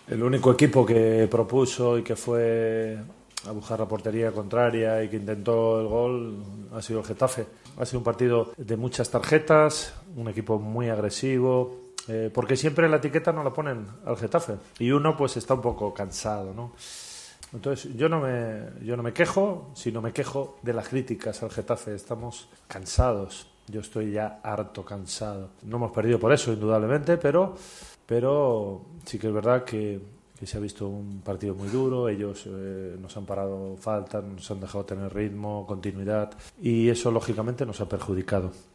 El único equipo que propuso y que fue a buscar la portería contraria y que intentó el gol ha sido el Getafe. Ha sido un partido de muchas tarjetas, un equipo muy agresivo, porque siempre la etiqueta no la ponen al Getafe y uno pues está un poco cansado, ¿no? Entonces yo no me quejo, sino me quejo de las críticas al Getafe. Estamos cansados. Yo estoy ya harto cansado. No hemos perdido por eso, indudablemente, pero sí que es verdad que se ha visto un partido muy duro. Ellos nos han parado faltas, nos han dejado tener ritmo, continuidad, y eso lógicamente nos ha perjudicado.